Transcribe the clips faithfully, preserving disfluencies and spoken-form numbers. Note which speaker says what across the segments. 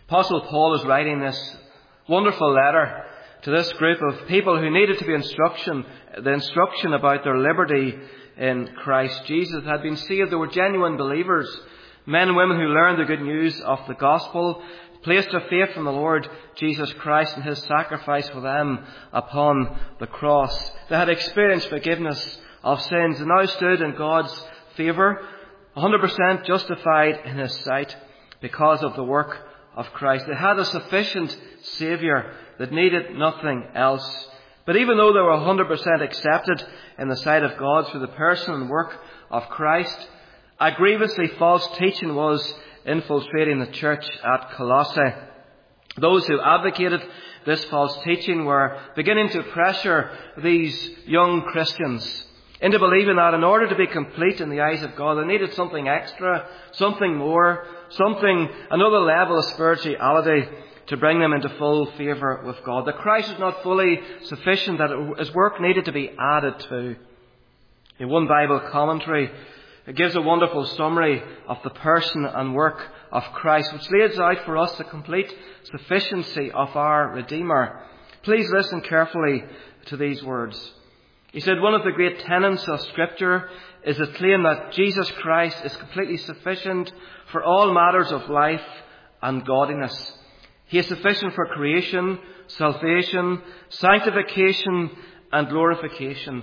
Speaker 1: Apostle Paul is writing this wonderful letter to this group of people who needed to be instruction, the instruction about their liberty in Christ Jesus. Had been saved. They were genuine believers, men and women who learned the good news of the gospel, placed their faith in the Lord Jesus Christ and his sacrifice for them upon the cross. They had experienced forgiveness of sins and now stood in God's favour, one hundred percent justified in his sight because of the work of Christ. They had a sufficient Saviour that needed nothing else. But even though they were one hundred percent accepted in the sight of God through the person and work of Christ, a grievously false teaching was infiltrating the church at Colossae. Those who advocated this false teaching were beginning to pressure these young Christians into believing that in order to be complete in the eyes of God, they needed something extra, something more, something, another level of spirituality to bring them into full favour with God. That Christ was not fully sufficient, that his work needed to be added to. In one Bible commentary, it gives a wonderful summary of the person and work of Christ, which lays out for us the complete sufficiency of our Redeemer. Please listen carefully to these words. He said, one of the great tenets of Scripture is the claim that Jesus Christ is completely sufficient for all matters of life and godliness. He is sufficient for creation, salvation, sanctification, and glorification.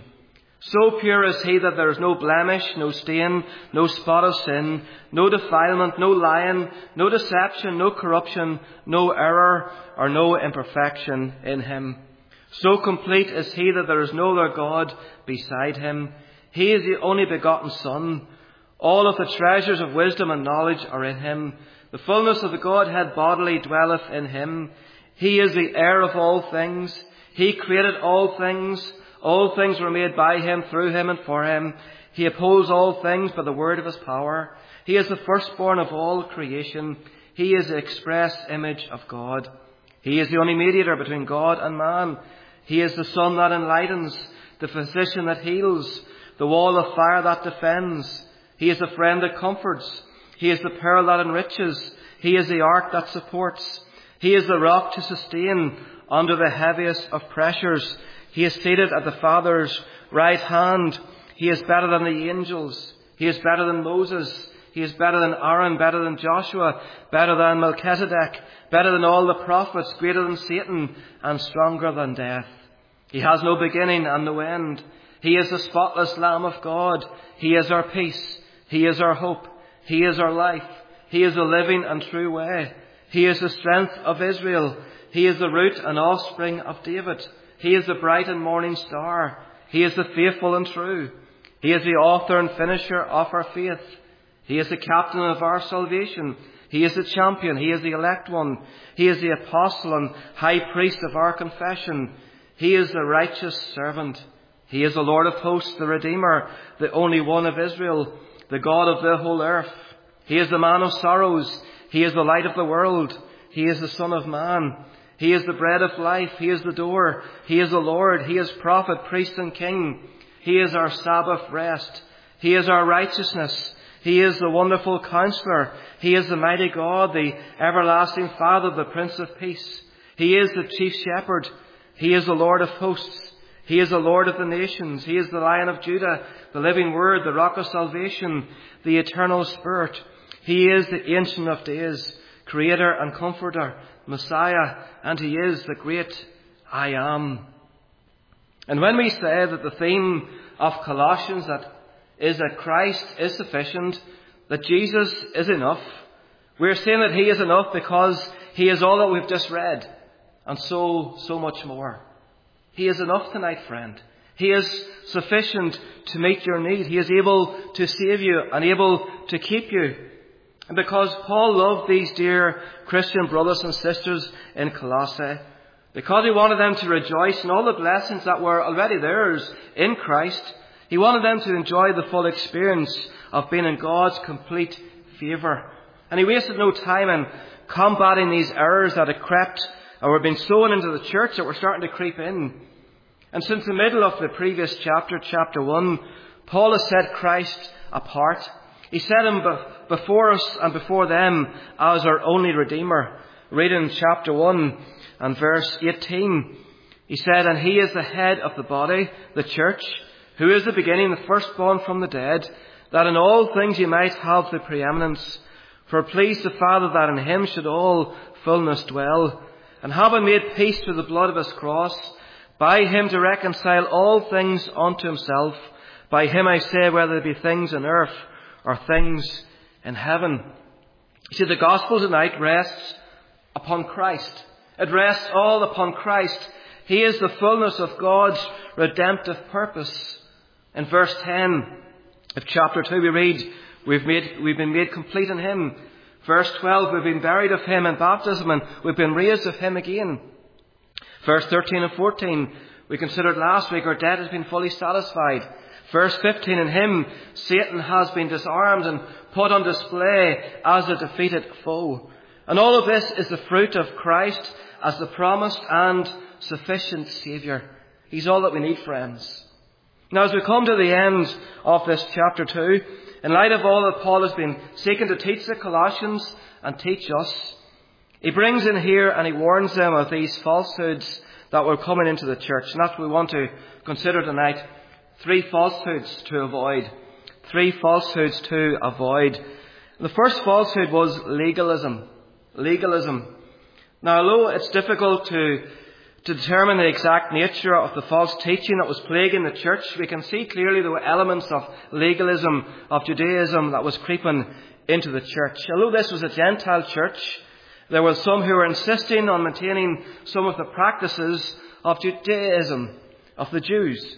Speaker 1: So pure is he that there is no blemish, no stain, no spot of sin, no defilement, no lying, no deception, no corruption, no error, or no imperfection in him. So complete is he that there is no other God beside him. He is the only begotten Son. All of the treasures of wisdom and knowledge are in him. The fullness of the Godhead bodily dwelleth in him. He is the heir of all things. He created all things. All things were made by him, through him, and for him. He upholds all things by the word of his power. He is the firstborn of all creation. He is the express image of God. He is the only mediator between God and man. He is the sun that enlightens, the physician that heals, the wall of fire that defends. He is the friend that comforts. He is the pearl that enriches. He is the ark that supports. He is the rock to sustain under the heaviest of pressures. He is seated at the Father's right hand. He is better than the angels. He is better than Moses. He is better than Aaron, better than Joshua, better than Melchizedek, better than all the prophets, greater than Satan, and stronger than death. He has no beginning and no end. He is the spotless Lamb of God. He is our peace. He is our hope. He is our life. He is the living and true way. He is the strength of Israel. He is the root and offspring of David. He is the bright and morning star. He is the faithful and true. He is the author and finisher of our faith. He is the captain of our salvation. He is the champion. He is the elect one. He is the apostle and high priest of our confession. He is the righteous servant. He is the Lord of hosts, the Redeemer, the only one of Israel, the God of the whole earth. He is the man of sorrows. He is the light of the world. He is the Son of Man. He is the bread of life. He is the door. He is the Lord. He is prophet, priest, and king. He is our Sabbath rest. He is our righteousness. He is the wonderful Counselor. He is the mighty God, the everlasting Father, the Prince of Peace. He is the Chief Shepherd. He is the Lord of hosts. He is the Lord of the nations. He is the Lion of Judah, the living Word, the Rock of salvation, the Eternal Spirit. He is the Ancient of Days, Creator and Comforter, Messiah, and He is the great I Am. And when we say that the theme of Colossians that is that Christ is sufficient, that Jesus is enough, we're saying that He is enough because He is all that we've just read, and so, so much more. He is enough tonight, friend. He is sufficient to meet your need. He is able to save you and able to keep you. And because Paul loved these dear Christian brothers and sisters in Colossae, because he wanted them to rejoice in all the blessings that were already theirs in Christ, he wanted them to enjoy the full experience of being in God's complete favour. And he wasted no time in combating these errors that had crept or were being sown into the church that were starting to creep in. And since the middle of the previous chapter, chapter one, Paul has set Christ apart. He set him before us and before them as our only Redeemer. Read in chapter one and verse eighteen. He said, "And he is the head of the body, the church, who is the beginning, the firstborn from the dead, that in all things he might have the preeminence. For it pleased the Father that in him should all fullness dwell. And having made peace through the blood of his cross, by him to reconcile all things unto himself. By him I say, whether it be things on earth or things in heaven." You see, the gospel tonight rests upon Christ. It rests all upon Christ. He is the fullness of God's redemptive purpose. In verse ten of chapter two we read, we've, made, we've been made complete in him. Verse twelve, we've been buried of him in baptism and we've been raised of him again. Verse thirteen and fourteen, we considered last week, our debt has been fully satisfied. Verse fifteen, in him Satan has been disarmed and put on display as a defeated foe. And all of this is the fruit of Christ as the promised and sufficient Saviour. He's all that we need, friends. Now, as we come to the end of this chapter two, in light of all that Paul has been seeking to teach the Colossians and teach us, he brings in here and he warns them of these falsehoods that were coming into the church. And that's what we want to consider tonight. Three falsehoods to avoid. Three falsehoods to avoid. The first falsehood was legalism. Legalism. Now, although it's difficult to, to determine the exact nature of the false teaching that was plaguing the church, we can see clearly there were elements of legalism, of Judaism that was creeping into the church. Although this was a Gentile church, there were some who were insisting on maintaining some of the practices of Judaism, of the Jews.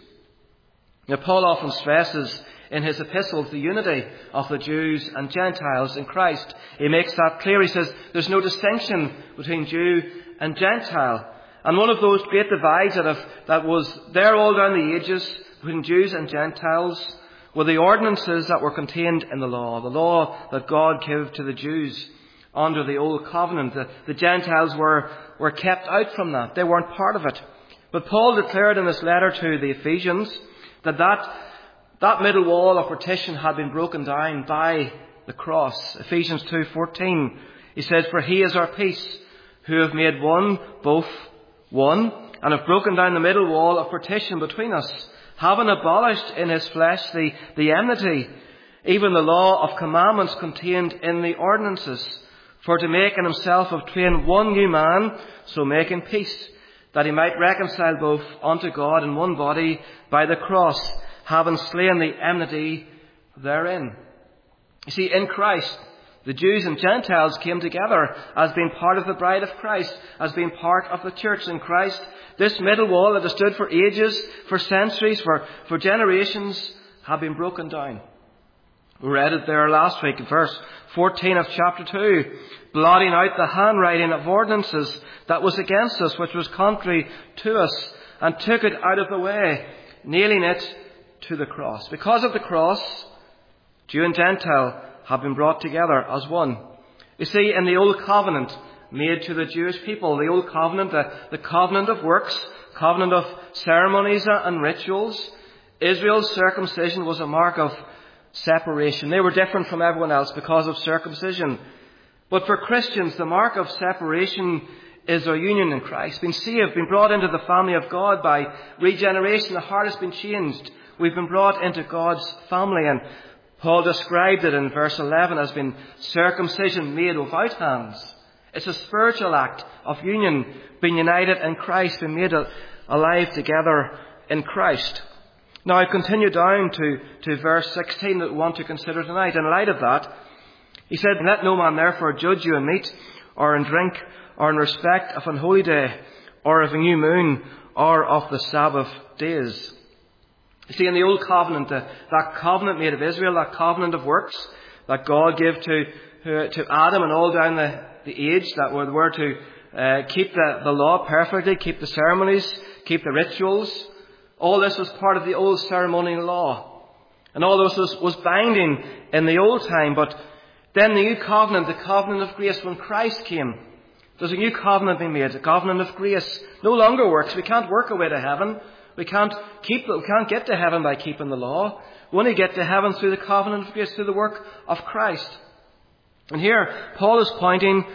Speaker 1: Now, Paul often stresses in his epistles the unity of the Jews and Gentiles in Christ. He makes that clear. He says there's no distinction between Jew and Gentile. And one of those great divides that, have, that was there all down the ages between Jews and Gentiles were the ordinances that were contained in the law, the law that God gave to the Jews under the Old Covenant. The, the Gentiles were, were kept out from that. They weren't part of it. But Paul declared in this letter to the Ephesians that that That middle wall of partition had been broken down by the cross. Ephesians two fourteen, he says, "For he is our peace, who have made one, both one, and have broken down the middle wall of partition between us, having abolished in his flesh the, the enmity, even the law of commandments contained in the ordinances, for to make in himself of twain one new man, so making peace, that he might reconcile both unto God in one body by the cross, having slain the enmity therein." You see, in Christ, the Jews and Gentiles came together as being part of the bride of Christ, as being part of the church in Christ. This middle wall that has stood for ages, for centuries, for, for generations, had been broken down. We read it there last week, verse fourteen of chapter two, blotting out the handwriting of ordinances that was against us, which was contrary to us, and took it out of the way, nailing it to the cross. Because of the cross, Jew and Gentile have been brought together as one. You see, in the Old Covenant made to the Jewish people, the Old Covenant, the, the covenant of works, covenant of ceremonies and rituals, Israel's circumcision was a mark of separation. They were different from everyone else because of circumcision. But for Christians, the mark of separation is our union in Christ. Being saved, being brought into the family of God by regeneration. The heart has been changed. We've been brought into God's family, and Paul described it in verse eleven as being circumcision made without hands. It's a spiritual act of union, being united in Christ, being made alive together in Christ. Now I continue down to, to verse sixteen that we want to consider tonight. In light of that, he said, "Let no man therefore judge you in meat, or in drink, or in respect of an holy day, or of a new moon, or of the Sabbath days." You see, in the Old Covenant, the, that covenant made of Israel, that covenant of works that God gave to uh, to Adam and all down the, the age, that were, were to uh, keep the, the law perfectly, keep the ceremonies, keep the rituals. All this was part of the old ceremonial law. And all this was, was binding in the old time. But then the new covenant, the covenant of grace, when Christ came, there's a new covenant being made, a covenant of grace. No longer works. We can't work our way to heaven. We can't keep, we can't get to heaven by keeping the law. We only get to heaven through the covenant of grace, through the work of Christ. And here, Paul is pointing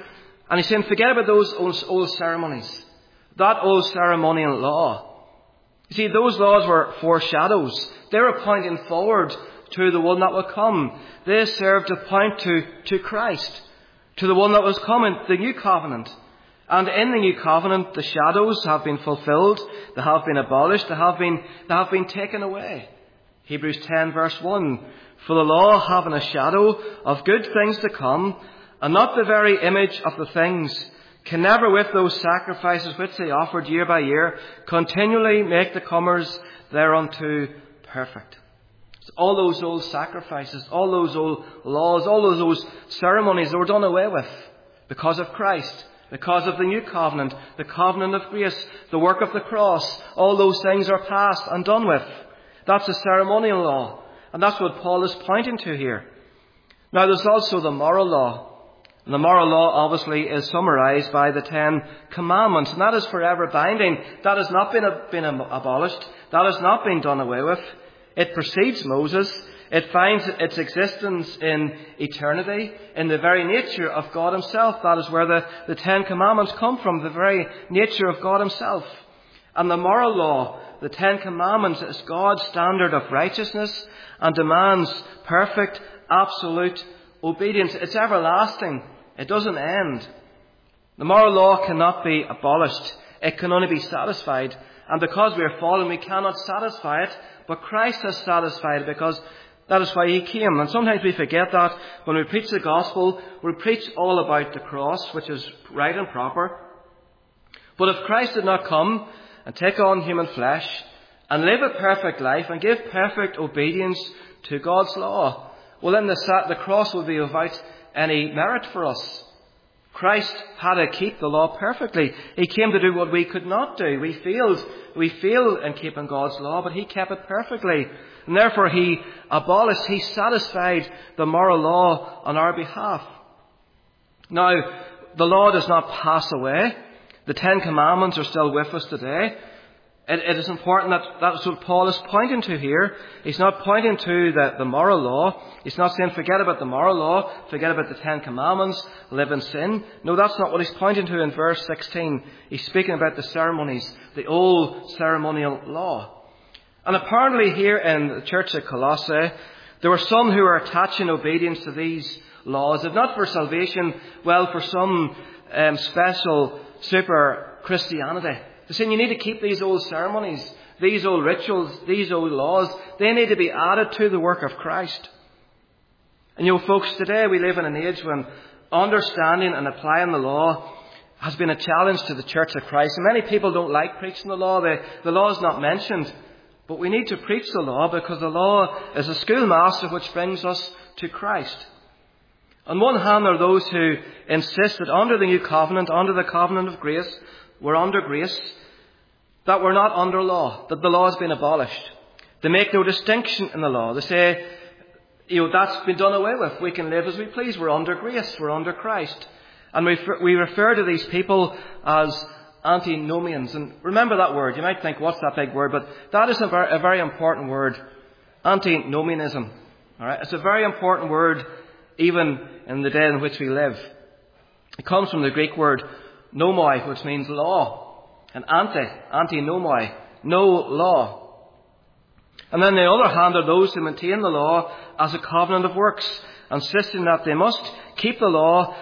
Speaker 1: And he's saying, forget about those old, old ceremonies, that old ceremonial law. You see, those laws were foreshadows. They were pointing forward to the one that would come. They served to point to, to Christ, to the one that was coming, the new covenant. And in the new covenant, the shadows have been fulfilled, they have been abolished, they have been, they have been taken away. Hebrews ten verse one, for the law having a shadow of good things to come, and not the very image of the things, can never with those sacrifices which they offered year by year, continually make the comers thereunto perfect. So all those old sacrifices, all those old laws, all those old ceremonies, they were done away with because of Christ, because of the new covenant, the covenant of grace, the work of the cross. All those things are past and done with. That's a ceremonial law. And that's what Paul is pointing to here. Now there's also the moral law. And the moral law obviously is summarized by the Ten Commandments. And that is forever binding. That has not been, been abolished. That has not been done away with. It precedes Moses. It finds its existence in eternity, in the very nature of God himself. That is where the, the Ten Commandments come from, the very nature of God himself. And the moral law, the Ten Commandments, is God's standard of righteousness and demands perfect, absolute obedience. It's everlasting. It doesn't end. The moral law cannot be abolished. It can only be satisfied. And because we are fallen, we cannot satisfy it. But Christ has satisfied it, because that is why he came. And sometimes we forget that when we preach the gospel, we preach all about the cross, which is right and proper. But if Christ did not come and take on human flesh and live a perfect life and give perfect obedience to God's law, well then the, the cross will be without any merit for us. Christ had to keep the law perfectly. He came to do what we could not do. We failed. We failed in keeping God's law, but he kept it perfectly. And therefore he abolished, he satisfied the moral law on our behalf. Now, the law does not pass away. The Ten Commandments are still with us today. It, it is important that that's what Paul is pointing to here. He's not pointing to the, the moral law. He's not saying forget about the moral law, forget about the Ten Commandments, live in sin. No, that's not what he's pointing to in verse sixteen. He's speaking about the ceremonies, the old ceremonial law. And apparently here in the church at Colossae, there were some who were attaching obedience to these laws, if not for salvation, well, for some um, special super Christianity. They're saying you need to keep these old ceremonies, these old rituals, these old laws. They need to be added to the work of Christ. And you know, folks, today we live in an age when understanding and applying the law has been a challenge to the Church of Christ. And many people don't like preaching the law. The, the law is not mentioned. But we need to preach the law, because the law is a schoolmaster which brings us to Christ. On one hand, there are those who insist that under the new covenant, under the covenant of grace, we're under grace, that we're not under law, that the law has been abolished. They make no distinction in the law. They say, you know, that's been done away with. We can live as we please. We're under grace. We're under Christ. And we, we refer to these people as antinomians. And remember that word. You might think, what's that big word? But that is a very, a very important word. Antinomianism. All right? It's a very important word even in the day in which we live. It comes from the Greek word nomoi, which means law. And anti, antinomoi, no law. And then on the other hand are those who maintain the law as a covenant of works, insisting that they must keep the law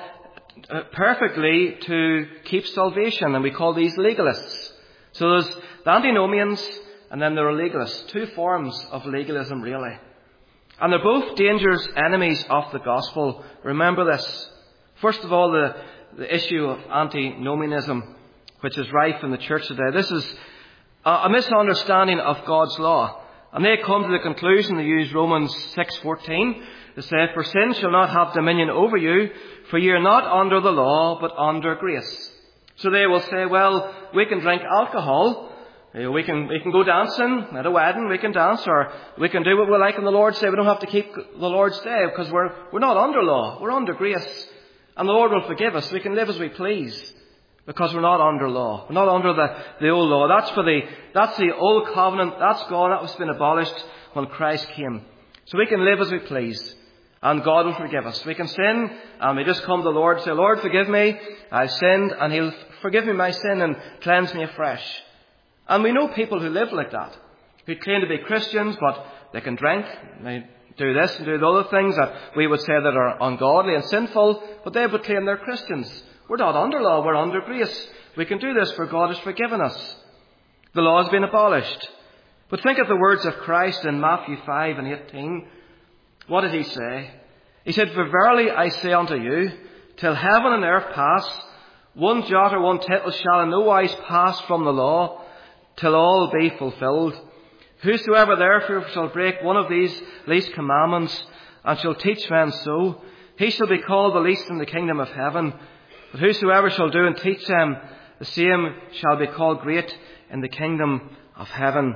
Speaker 1: perfectly to keep salvation. And we call these legalists. So there's the antinomians and then there are legalists. Two forms of legalism, really. And they're both dangerous enemies of the gospel. Remember this. First of all, the, the issue of antinomianism, which is rife in the church today. This is a, a misunderstanding of God's law. And they come to the conclusion, they use Romans six fourteen. They say, for sin shall not have dominion over you, for ye are not under the law, but under grace. So they will say, well, we can drink alcohol. We can, we can go dancing at a wedding, we can dance, or we can do what we like on the Lord's Day. We don't have to keep the Lord's Day because we're, we're not under law, we're under grace. And the Lord will forgive us. We can live as we please because we're not under law. We're not under the, the old law. That's for the, that's the old covenant. That's gone. That was been abolished when Christ came. So we can live as we please. And God will forgive us. We can sin and we just come to the Lord and say, Lord, forgive me. I've sinned, and He'll forgive me my sin and cleanse me afresh. And we know people who live like that, who claim to be Christians, but they can drink, they do this and do the other things that we would say that are ungodly and sinful, but they would claim they're Christians. We're not under law, we're under grace. We can do this for God has forgiven us. The law has been abolished. But think of the words of Christ in Matthew five and eighteen. What did He say? He said, For verily I say unto you, till heaven and earth pass, one jot or one tittle shall in no wise pass from the law, till all be fulfilled. Whosoever therefore shall break one of these least commandments, and shall teach men so, he shall be called the least in the kingdom of heaven. But whosoever shall do and teach them, the same shall be called great in the kingdom of heaven.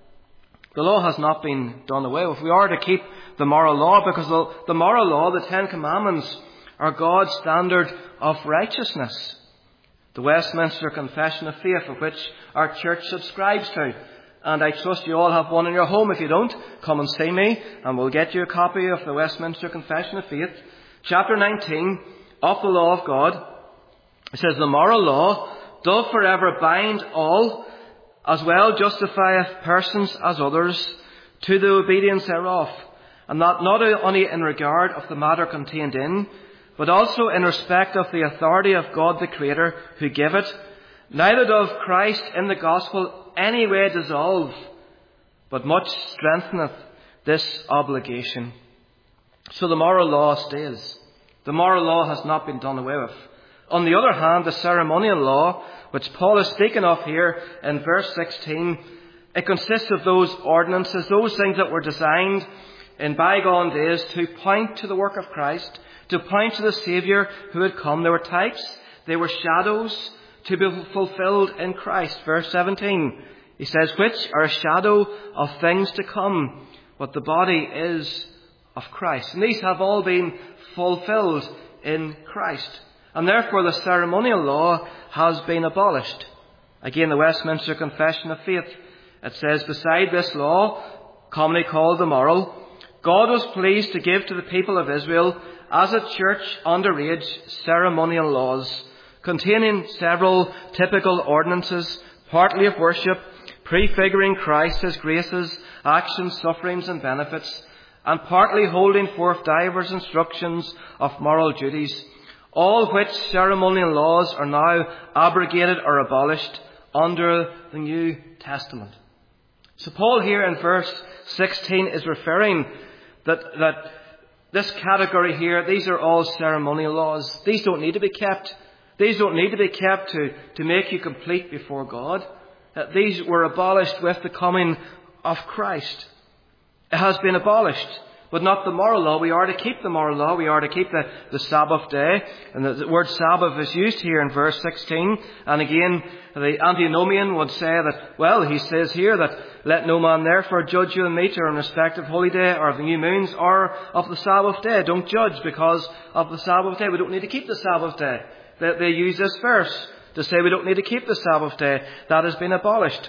Speaker 1: The law has not been done away with. We are to keep the moral law, because the, the moral law, the Ten Commandments, are God's standard of righteousness. The Westminster Confession of Faith, of which our church subscribes to. And I trust you all have one in your home. If you don't, come and see me, and we'll get you a copy of the Westminster Confession of Faith. Chapter nineteen of the law of God. It says, The moral law doth forever bind all, as well justifieth persons as others, to the obedience thereof, and that not only in regard of the matter contained in, but also in respect of the authority of God the Creator who gave it, neither doth Christ in the gospel any way dissolve, but much strengtheneth this obligation. So the moral law stays. The moral law has not been done away with. On the other hand, the ceremonial law, which Paul is speaking of here in verse sixteen, it consists of those ordinances, those things that were designed in bygone days to point to the work of Christ, to point to the Saviour who had come. They were types, they were shadows to be fulfilled in Christ. Verse seventeen, he says, which are a shadow of things to come, but the body is of Christ. And these have all been fulfilled in Christ. And therefore the ceremonial law has been abolished. Again, the Westminster Confession of Faith, it says, Beside this law, commonly called the moral, God was pleased to give to the people of Israel, as a church under age, ceremonial laws, containing several typical ordinances, partly of worship, prefiguring Christ, His graces, actions, sufferings and benefits, and partly holding forth divers instructions of moral duties, all which ceremonial laws are now abrogated or abolished under the New Testament. So Paul here in verse sixteen is referring that, that this category here, these are all ceremonial laws. These don't need to be kept. These don't need to be kept to, to make you complete before God. Uh, these were abolished with the coming of Christ. It has been abolished, but not the moral law. We are to keep the moral law. We are to keep the, the Sabbath day. And the, the word Sabbath is used here in verse sixteen. And again, the antinomian would say that, well, he says here that let no man therefore judge you in meat or in respect of holy day or of the new moons or of the Sabbath day. Don't judge because of the Sabbath day. We don't need to keep the Sabbath day. They, they use this verse to say we don't need to keep the Sabbath day. That has been abolished.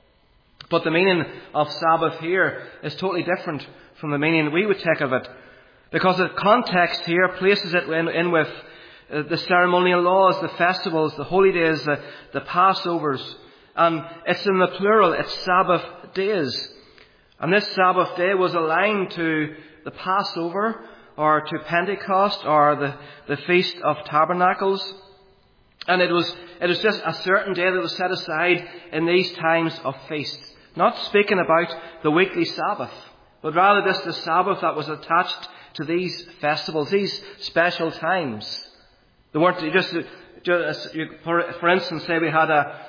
Speaker 1: But the meaning of Sabbath here is totally different from the meaning we would take of it. Because the context here places it in, in with uh, the ceremonial laws, the festivals, the holy days, the, the Passovers. And it's in the plural, it's Sabbath days. And this Sabbath day was aligned to the Passover or to Pentecost or the, the Feast of Tabernacles. And it was, it was just a certain day that was set aside in these times of feast. Not speaking about the weekly Sabbath, but rather just the Sabbath that was attached to these festivals, these special times. They weren't just, just for, for instance, say we had a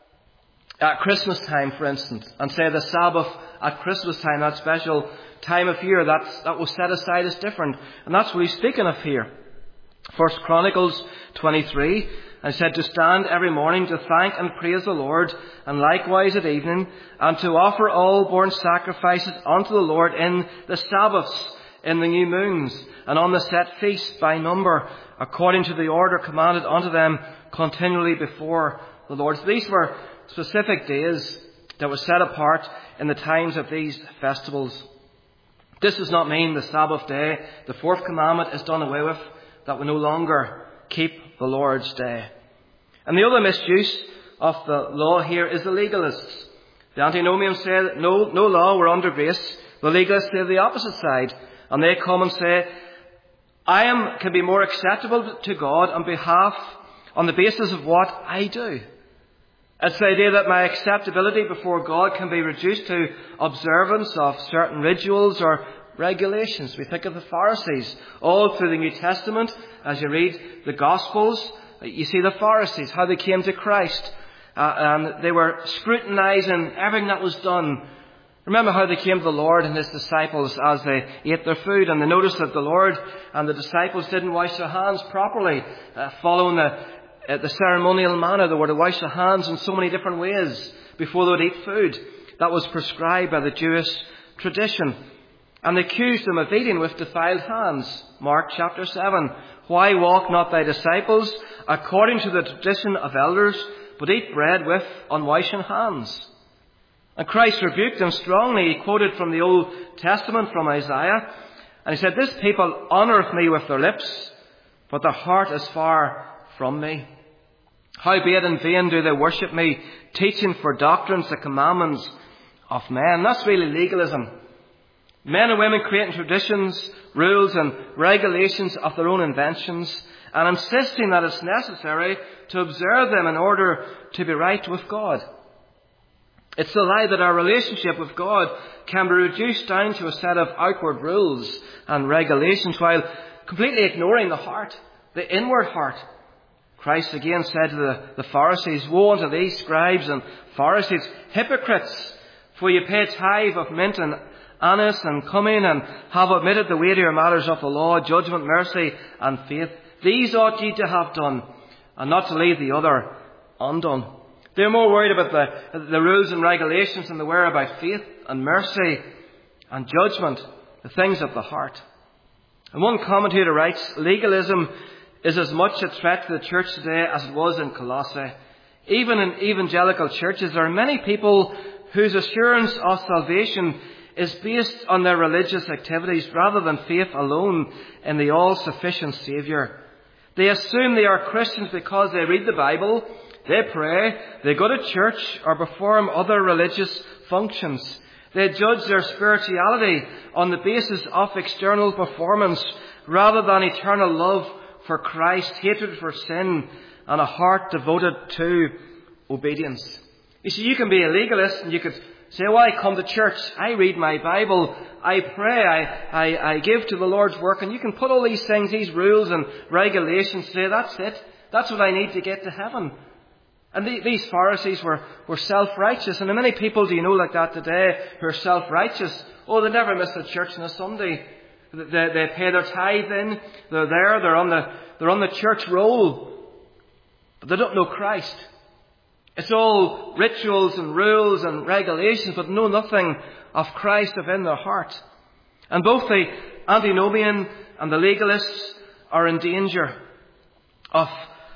Speaker 1: at Christmas time, for instance, and say the Sabbath at Christmas time, that special time of year that's, that was set aside is different. And that's what he's speaking of here. First Chronicles twenty-three, and said to stand every morning to thank and praise the Lord, and likewise at evening, and to offer all burnt sacrifices unto the Lord in the Sabbaths, in the new moons, and on the set feasts by number, according to the order commanded unto them continually before the Lord. So these were specific days that were set apart in the times of these festivals. This does not mean the Sabbath day, the fourth commandment, is done away with, that we no longer keep the Lord's day. And the other misuse of the law here is the legalists. The antinomians say that no, no law, we're under grace. The legalists say the opposite side. And they come and say, I am can be more acceptable to God on behalf, on the basis of what I do. It's the idea that my acceptability before God can be reduced to observance of certain rituals or regulations. We think of the Pharisees all through the New Testament. As you read the Gospels, you see the Pharisees, how they came to Christ. Uh, and they were scrutinizing everything that was done. Remember how they came to the Lord and his disciples as they ate their food, and they noticed that the Lord and the disciples didn't wash their hands properly, uh, following the, uh, the ceremonial manner. They were to wash their hands in so many different ways before they would eat food. That was prescribed by the Jewish tradition. And they accused them of eating with defiled hands. Mark chapter seven. Why walk not thy disciples according to the tradition of elders, but eat bread with unwashen hands? And Christ rebuked them strongly. He quoted from the Old Testament, from Isaiah. And he said, this people honoureth me with their lips, but their heart is far from me. Howbeit in vain do they worship me, teaching for doctrines the commandments of men. That's really legalism. Men and women creating traditions, rules and regulations of their own inventions, and insisting that it's necessary to observe them in order to be right with God. It's the lie that our relationship with God can be reduced down to a set of outward rules and regulations while completely ignoring the heart, the inward heart. Christ again said to the, the Pharisees, woe unto these scribes and Pharisees, hypocrites, for you pay tithe of mint and anise and cummin, and have omitted the weightier matters of the law, judgment, mercy, and faith. These ought ye to have done, and not to leave the other undone. They're more worried about the, the rules and regulations than they were about faith and mercy and judgment, the things of the heart. And one commentator writes, legalism is as much a threat to the church today as it was in Colossae. Even in evangelical churches, there are many people whose assurance of salvation is based on their religious activities rather than faith alone in the all-sufficient Saviour. They assume they are Christians because they read the Bible, they pray, they go to church or perform other religious functions. They judge their spirituality on the basis of external performance rather than eternal love for Christ, hatred for sin, and a heart devoted to obedience. You see, you can be a legalist and you could say, well, I come to church, I read my Bible, I pray, I, I, I give to the Lord's work, and you can put all these things, these rules and regulations, say, that's it, that's what I need to get to heaven. And the, these Pharisees were, were self-righteous, and many people do you know like that today who are self-righteous. Oh, they never miss a church on a Sunday. They, they pay their tithe in, they're there, they're on the, they're on the church roll, but they don't know Christ. It's all rituals and rules and regulations, but know nothing of Christ within their heart. And both the antinomian and the legalists are in danger of,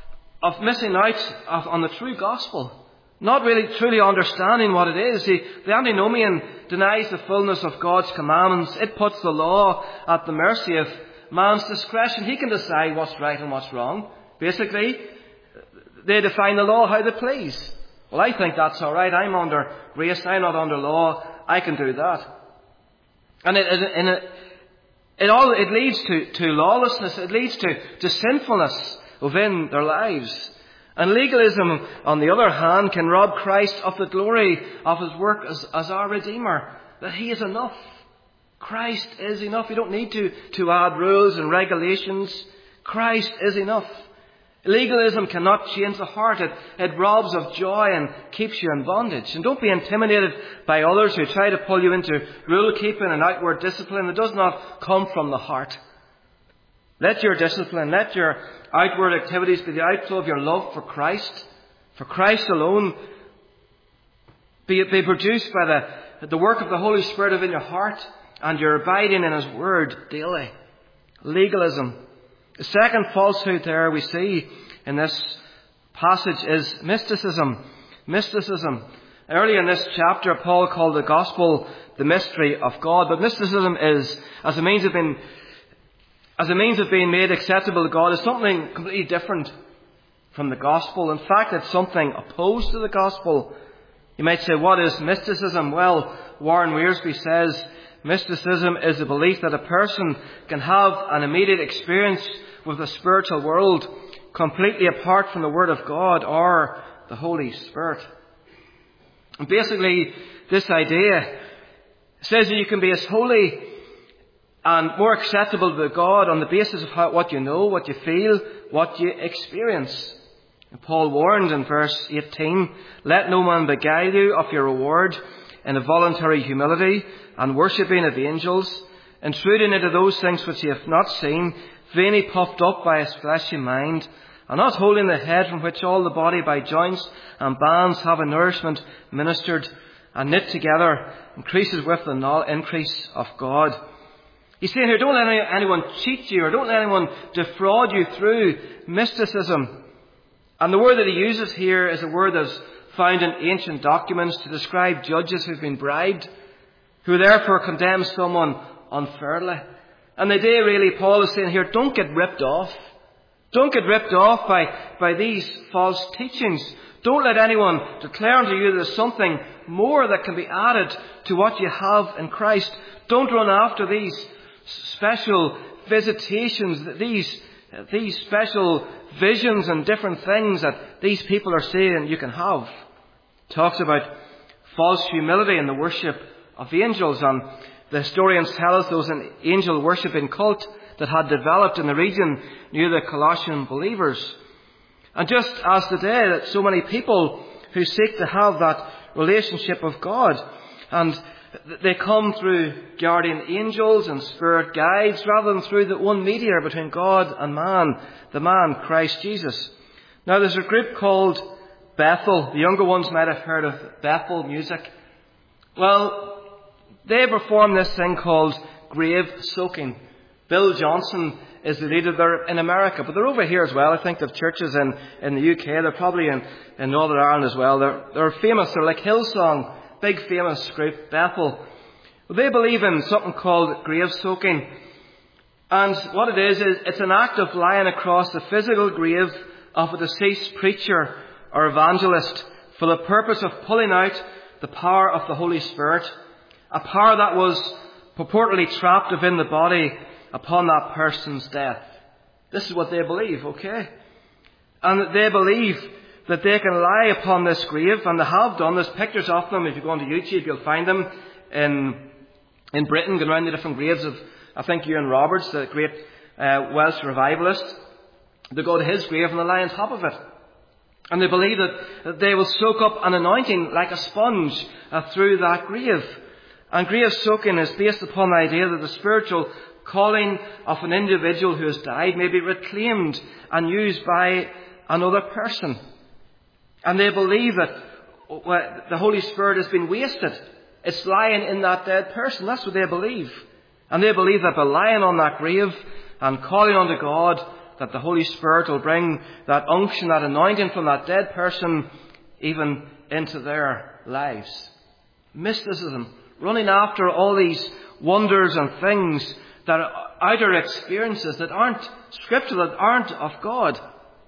Speaker 1: of missing out of, on the true gospel, not really truly understanding what it is. The, the antinomian denies the fullness of God's commandments. It puts the law at the mercy of man's discretion. He can decide what's right and what's wrong. Basically, they define the law how they please. Well, I think that's all right. I'm under grace. I'm not under law. I can do that. And it, it, and it, it all it leads to, to lawlessness. It leads to, to sinfulness within their lives. And legalism, on the other hand, can rob Christ of the glory of his work as, as our Redeemer. That he is enough. Christ is enough. You don't need to, to add rules and regulations. Christ is enough. Legalism cannot change the heart. It, it robs of joy and keeps you in bondage. And don't be intimidated by others who try to pull you into rule-keeping and outward discipline. It does not come from the heart. Let your discipline, let your outward activities be the outflow of your love for Christ, for Christ alone. Be, be produced by the, the work of the Holy Spirit within your heart and your abiding in his word daily. Legalism. The second falsehood there we see in this passage is mysticism. Mysticism. Earlier in this chapter, Paul called the gospel the mystery of God. But mysticism is, as a means of being, as a means of being made acceptable to God, is something completely different from the gospel. In fact, it's something opposed to the gospel. You might say, what is mysticism? Well, Warren Wiersbe says, mysticism is the belief that a person can have an immediate experience with the spiritual world completely apart from the Word of God or the Holy Spirit. And basically, this idea says that you can be as holy and more acceptable to God on the basis of how, what you know, what you feel, what you experience. And Paul warned in verse eighteen, let no man beguile you of your reward in a voluntary humility and worshipping of angels, intruding into those things which ye have not seen, vainly puffed up by his fleshly mind, and not holding the head, from which all the body by joints and bands have a nourishment ministered and knit together, increases with the increase of God. He's saying here, don't let any, anyone cheat you, or don't let anyone defraud you through mysticism. And the word that he uses here is a word that's found in ancient documents to describe judges who've been bribed, who therefore condemn someone unfairly. And the idea really, Paul is saying here, don't get ripped off. Don't get ripped off by, by these false teachings. Don't let anyone declare unto you there's something more that can be added to what you have in Christ. Don't run after these special visitations, these, these special visions and different things that these people are saying you can have. Talks about false humility in the worship of angels, and the historians tell us there was an angel worshipping cult that had developed in the region near the Colossian believers. And just as today, that so many people who seek to have that relationship with God, and they come through guardian angels and spirit guides rather than through the one mediator between God and man, the man Christ Jesus. Now there's a group called Bethel. The younger ones might have heard of Bethel music. Well, they perform this thing called grave soaking. Bill Johnson is the leader there in America, but they're over here as well. I think they have churches in, in the U K. They're probably in, in Northern Ireland as well. They're, they're famous. They're like Hillsong, big famous group, Bethel. Well, they believe in something called grave soaking. And what it is, is it's an act of lying across the physical grave of a deceased preacher or evangelist for the purpose of pulling out the power of the Holy Spirit, a power that was purportedly trapped within the body upon that person's death. This is what they believe, okay? And they believe that they can lie upon this grave, and they have done. There's pictures of them. If you go onto YouTube, you'll find them in in Britain, going around the different graves of, I think, Ewan Roberts, the great uh, Welsh revivalist. They go to his grave and they lie on top of it. And they believe that, that they will soak up an anointing like a sponge uh, through that grave. And grave soaking is based upon the idea that the spiritual calling of an individual who has died may be reclaimed and used by another person. And they believe that well, the Holy Spirit has been wasted. It's lying in that dead person. That's what they believe. And they believe that by lying on that grave and calling unto God, that the Holy Spirit will bring that unction, that anointing from that dead person even into their lives. Mysticism, running after all these wonders and things that are outer experiences that aren't scriptural, that aren't of God.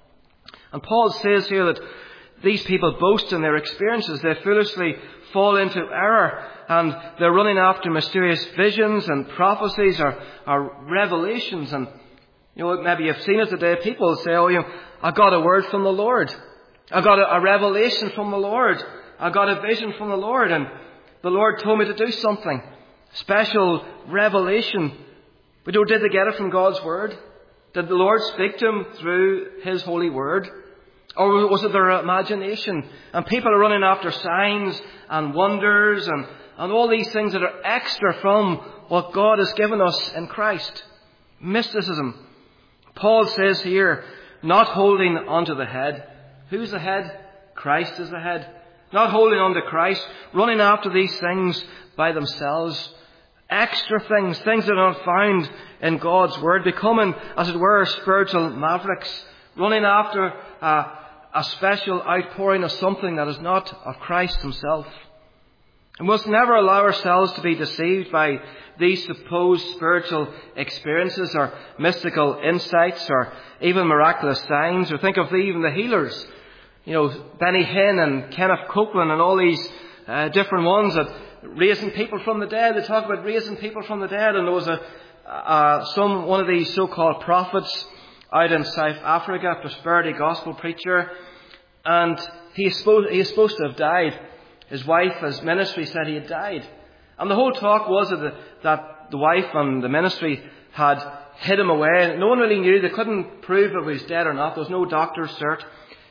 Speaker 1: And Paul says here that these people boast in their experiences. They foolishly fall into error, and they're running after mysterious visions and prophecies or, or revelations. And you know, maybe you've seen it today. People say, "Oh, you know, I got a word from the Lord. I got a, a revelation from the Lord. I got a vision from the Lord, and the Lord told me to do something. Special revelation." But did they get it from God's Word? Did the Lord speak to them through His holy Word? Or was it their imagination? And people are running after signs and wonders and, and all these things that are extra from what God has given us in Christ. Mysticism. Paul says here, not holding onto the head. Who's the head? Christ is the head. Not holding on to Christ, running after these things by themselves. Extra things, things that are not found in God's Word, becoming, as it were, spiritual mavericks, running after uh, a special outpouring of something that is not of Christ Himself. We must never allow ourselves to be deceived by these supposed spiritual experiences or mystical insights or even miraculous signs. Or think of even the healers. You know, Benny Hinn and Kenneth Copeland and all these uh, different ones that raising people from the dead. They talk about raising people from the dead. And there was a uh, some one of these so-called prophets out in South Africa, a prosperity gospel preacher, and he is supposed, he is supposed to have died. His wife, his ministry said he had died. And the whole talk was that the, that the wife and the ministry had hid him away. No one really knew. They couldn't prove if he was dead or not. There was no doctor's cert.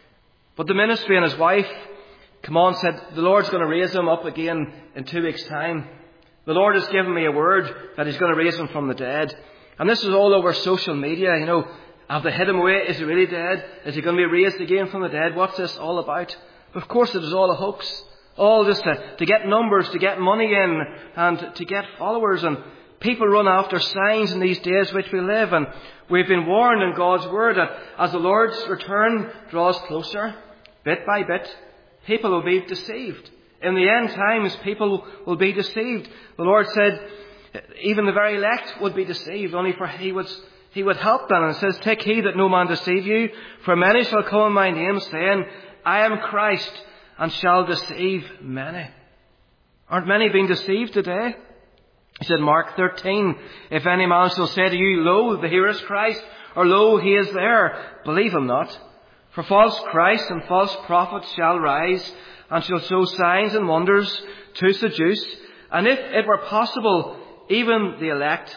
Speaker 1: But the ministry and his wife come on said, the Lord's going to raise him up again in two weeks' time. The Lord has given me a word that he's going to raise him from the dead. And this is all over social media. You know, have they hid him away? Is he really dead? Is he going to be raised again from the dead? What's this all about? Of course it is all a hoax. All just to, to get numbers, to get money in, and to get followers. And people run after signs in these days which we live. And we've been warned in God's word that as the Lord's return draws closer, bit by bit, people will be deceived. In the end times, people will be deceived. The Lord said, even the very elect would be deceived, only for He would, he would help them. And it says, take heed that no man deceive you, for many shall come in my name, saying, I am Christ, and shall deceive many. Aren't many being deceived today? He said, Mark thirteen, if any man shall say to you, lo, here is Christ, or lo, he is there, believe him not. For false Christs and false prophets shall rise, and shall show signs and wonders to seduce. And if it were possible, even the elect.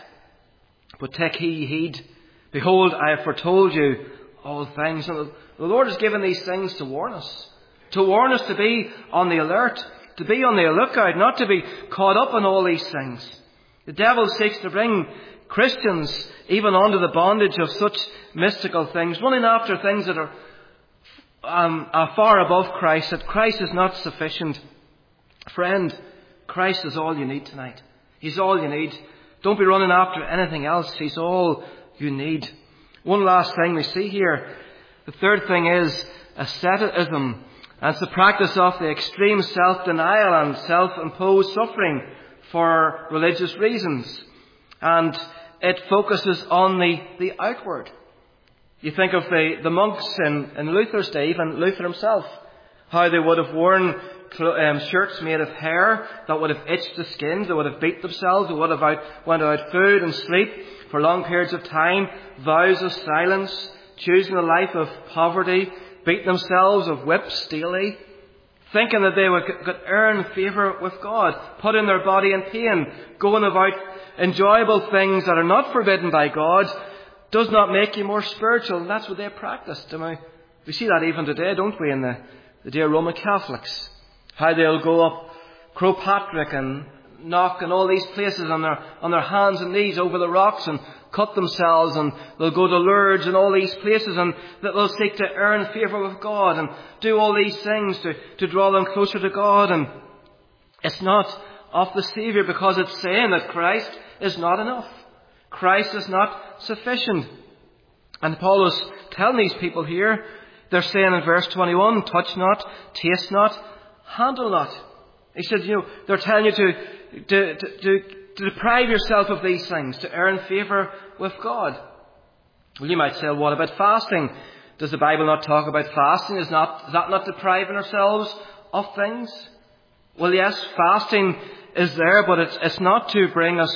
Speaker 1: But take ye heed. Behold, I have foretold you all things. And the Lord has given these things to warn us. To warn us to be on the alert, to be on the lookout, not to be caught up in all these things. The devil seeks to bring Christians even under the bondage of such mystical things, running after things that are, um, are far above Christ, that Christ is not sufficient. Friend, Christ is all you need tonight. He's all you need. Don't be running after anything else. He's all you need. One last thing we see here. The third thing is asceticism. And it's the practice of the extreme self-denial and self-imposed suffering for religious reasons. And it focuses on the, the outward. You think of the, the monks in, in Luther's day, even Luther himself, how they would have worn um, shirts made of hair that would have itched the skin, they would have beat themselves, they would have out, went without food and sleep for long periods of time, vows of silence, choosing a life of poverty, beat themselves of whips daily, thinking that they would could earn favour with God, putting their body in pain, going about enjoyable things that are not forbidden by God, does not make you more spiritual. And that's what they practiced. I mean, we see that even today, don't we, in the, the dear Roman Catholics. How they'll go up Croagh Patrick and knock in all these places on their on their hands and knees over the rocks and cut themselves, and they'll go to Lourdes and all these places, and that they'll seek to earn favour with God and do all these things to, to draw them closer to God. And it's not of the Saviour, because it's saying that Christ is not enough. Christ is not sufficient. And Paul is telling these people here, they're saying in verse twenty-one, touch not, taste not, handle not. He said, you know, they're telling you to, to, to, to To deprive yourself of these things, to earn favour with God. Well, you might say, well, what about fasting? Does the Bible not talk about fasting? Is, not, is that not depriving ourselves of things? Well, yes, fasting is there, but it's, it's not to bring us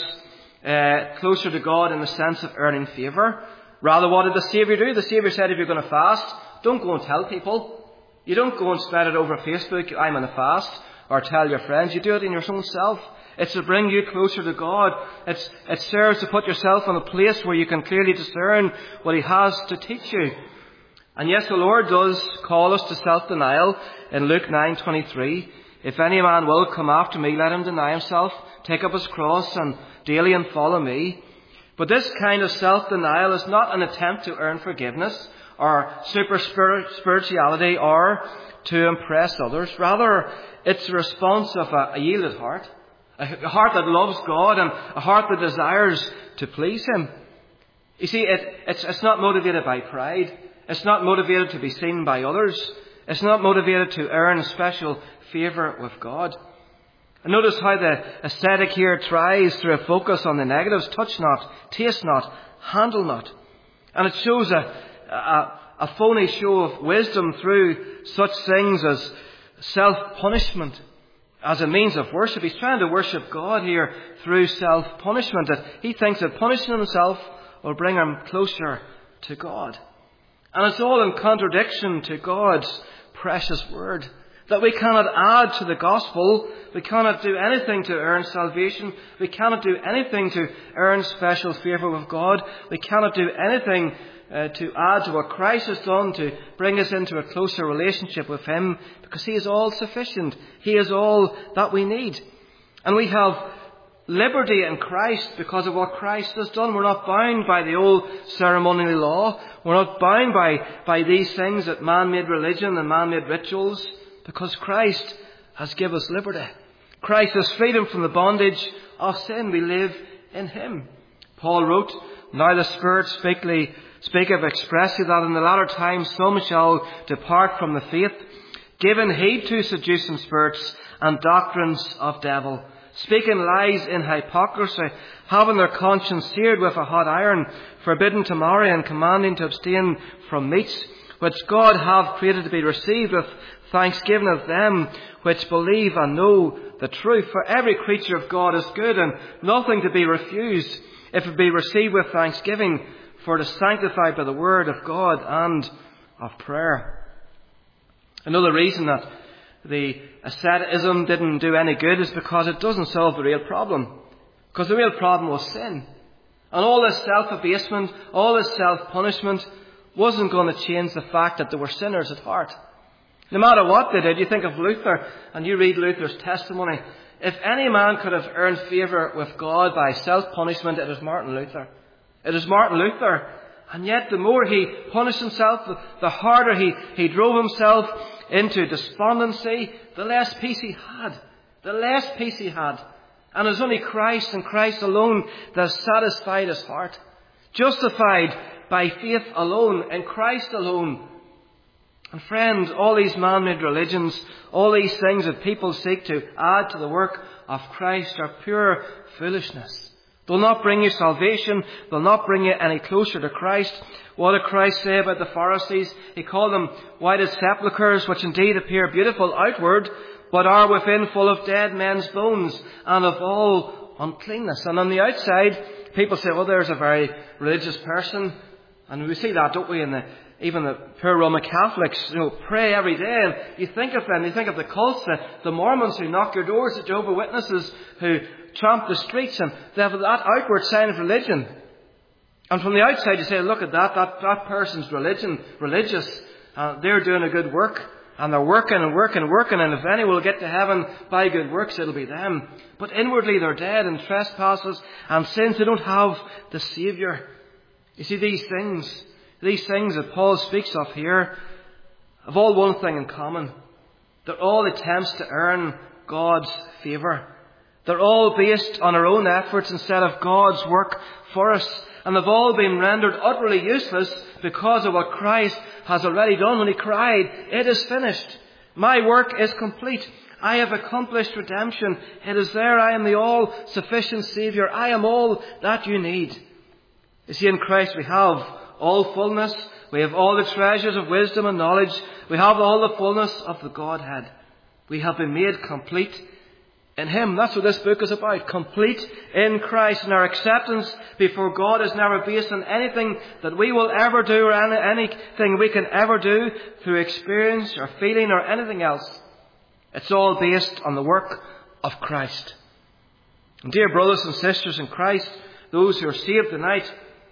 Speaker 1: uh, closer to God in the sense of earning favour. Rather, what did the Saviour do? The Saviour said, if you're going to fast, don't go and tell people. You don't go and spread it over Facebook, I'm on a fast, or tell your friends. You do it in your own self. It's to bring you closer to God. It's, it serves to put yourself in a place where you can clearly discern what He has to teach you. And yes, the Lord does call us to self-denial in Luke nine twenty-three. If any man will come after me, let him deny himself, take up his cross, and daily and follow me. But this kind of self-denial is not an attempt to earn forgiveness or super spirituality or to impress others. Rather, it's a response of a, a yielded heart. A heart that loves God and a heart that desires to please Him. You see, it, it's, it's not motivated by pride. It's not motivated to be seen by others. It's not motivated to earn special favour with God. And notice how the ascetic here tries to focus on the negatives. Touch not, taste not, handle not. And it shows a, a, a phony show of wisdom through such things as self-punishment as a means of worship. He's trying to worship God here through self-punishment. That he thinks that punishing himself will bring him closer to God. And it's all in contradiction to God's precious word. That we cannot add to the gospel. We cannot do anything to earn salvation. We cannot do anything to earn special favour with God. We cannot do anything uh, to add to what Christ has done to bring us into a closer relationship with him, because he is all sufficient. He is all that we need. And we have liberty in Christ because of what Christ has done. We're not bound by the old ceremonial law. We're not bound by, by these things that man-made religion and man-made rituals, because Christ has given us liberty. Christ has freedom from the bondage of sin. We live in him. Paul wrote, "Now the Spirit speakly, speaketh expressly that in the latter times some shall depart from the faith, giving heed to seducing spirits and doctrines of devil, speaking lies in hypocrisy, having their conscience seared with a hot iron, forbidding to marry and commanding to abstain from meats, which God hath created to be received with thanksgiving of them which believe and know the truth. For every creature of God is good, and nothing to be refused, if it be received with thanksgiving, for it is sanctified by the word of God and of prayer." Another reason that the asceticism didn't do any good is because it doesn't solve the real problem. Because the real problem was sin. And all this self-abasement, all this self-punishment wasn't going to change the fact that they were sinners at heart. No matter what they did, you think of Luther and you read Luther's testimony. If any man could have earned favour with God by self-punishment, it is Martin Luther. It is Martin Luther. And yet the more he punished himself, the harder he, he drove himself into despondency, the less peace he had. The less peace he had. And it was only Christ and Christ alone that satisfied his heart. Justified by faith alone, in Christ alone. And friends, all these man-made religions, all these things that people seek to add to the work of Christ are pure foolishness. They'll not bring you salvation. They'll not bring you any closer to Christ. What did Christ say about the Pharisees? He called them white as sepulchres, which indeed appear beautiful outward, but are within full of dead men's bones and of all uncleanness. And on the outside, people say, well, there's a very religious person. And we see that, don't we, in the even the poor Roman Catholics, you know, pray every day. And you think of them, you think of the cults, the, the Mormons who knock your doors, the Jehovah's Witnesses who tramp the streets, and they have that outward sign of religion. And from the outside you say, look at that, that, that person's religion, religious, uh, they're doing a good work, and they're working and working and working, and if anyone will get to heaven by good works, it'll be them. But inwardly they're dead in trespasses and sins. They don't have the Saviour. You see, these things, these things that Paul speaks of here, have all one thing in common. They're all attempts to earn God's favour. They're all based on our own efforts instead of God's work for us. And they've all been rendered utterly useless because of what Christ has already done when he cried, "It is finished. My work is complete. I have accomplished redemption. It is there. I am the all-sufficient Saviour. I am all that you need." You see, in Christ we have all fullness. We have all the treasures of wisdom and knowledge. We have all the fullness of the Godhead. We have been made complete in him. That's what this book is about. Complete in Christ. And our acceptance before God is never based on anything that we will ever do or any, anything we can ever do through experience or feeling or anything else. It's all based on the work of Christ. And dear brothers and sisters in Christ, those who are saved tonight,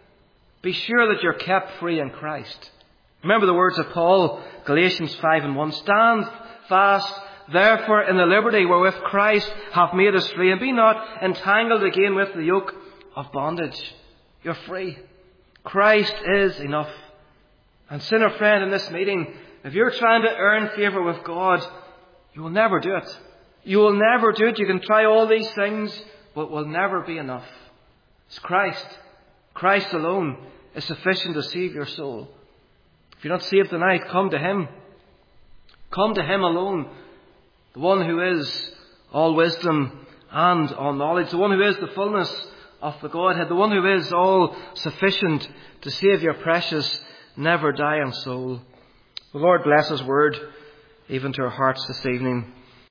Speaker 1: be sure that you're kept free in Christ. Remember the words of Paul, Galatians five and one. Stand fast, therefore, in the liberty wherewith Christ hath made us free, and be not entangled again with the yoke of bondage. You're free. Christ is enough. And sinner friend in this meeting, if you're trying to earn favour with God, you will never do it. You will never do it. You can try all these things, but it will never be enough. It's Christ. Christ alone is sufficient to save your soul. If you're not saved tonight, come to him. Come to him alone, the one who is all wisdom and all knowledge, the one who is the fullness of the Godhead, the one who is all sufficient to save your precious, never dying soul. The Lord bless His word, even to our hearts this evening.